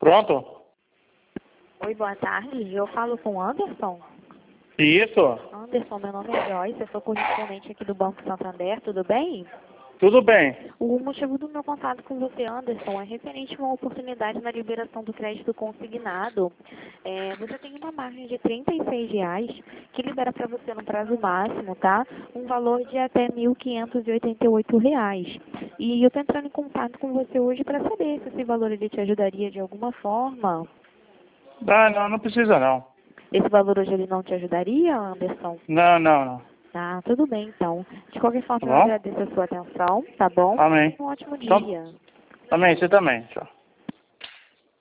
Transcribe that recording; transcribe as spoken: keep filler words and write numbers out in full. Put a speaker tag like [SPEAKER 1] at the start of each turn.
[SPEAKER 1] Pronto?
[SPEAKER 2] Oi, boa tarde. Eu falo com o Anderson.
[SPEAKER 1] Isso.
[SPEAKER 2] Anderson, meu nome é Joyce, eu sou correspondente aqui do Banco Santander, tudo bem?
[SPEAKER 1] Tudo bem.
[SPEAKER 2] O motivo do meu contato com você, Anderson, é referente a uma oportunidade na liberação do crédito consignado. É, você tem uma margem de trinta e seis reais que libera para você no prazo máximo, tá? Um valor de até mil quinhentos e oitenta e oito reais. E eu estou entrando em contato com você hoje para saber se esse valor ele te ajudaria de alguma forma.
[SPEAKER 1] Ah, não, não precisa não.
[SPEAKER 2] Esse valor hoje ele não te ajudaria, Anderson?
[SPEAKER 1] Não, não, não.
[SPEAKER 2] Tá, tudo bem então. De qualquer
[SPEAKER 1] Tá
[SPEAKER 2] forma, eu
[SPEAKER 1] bom?
[SPEAKER 2] agradeço a sua atenção, tá bom?
[SPEAKER 1] Amém.
[SPEAKER 2] Um ótimo
[SPEAKER 1] Então,
[SPEAKER 2] dia.
[SPEAKER 1] amém, você também. Tchau.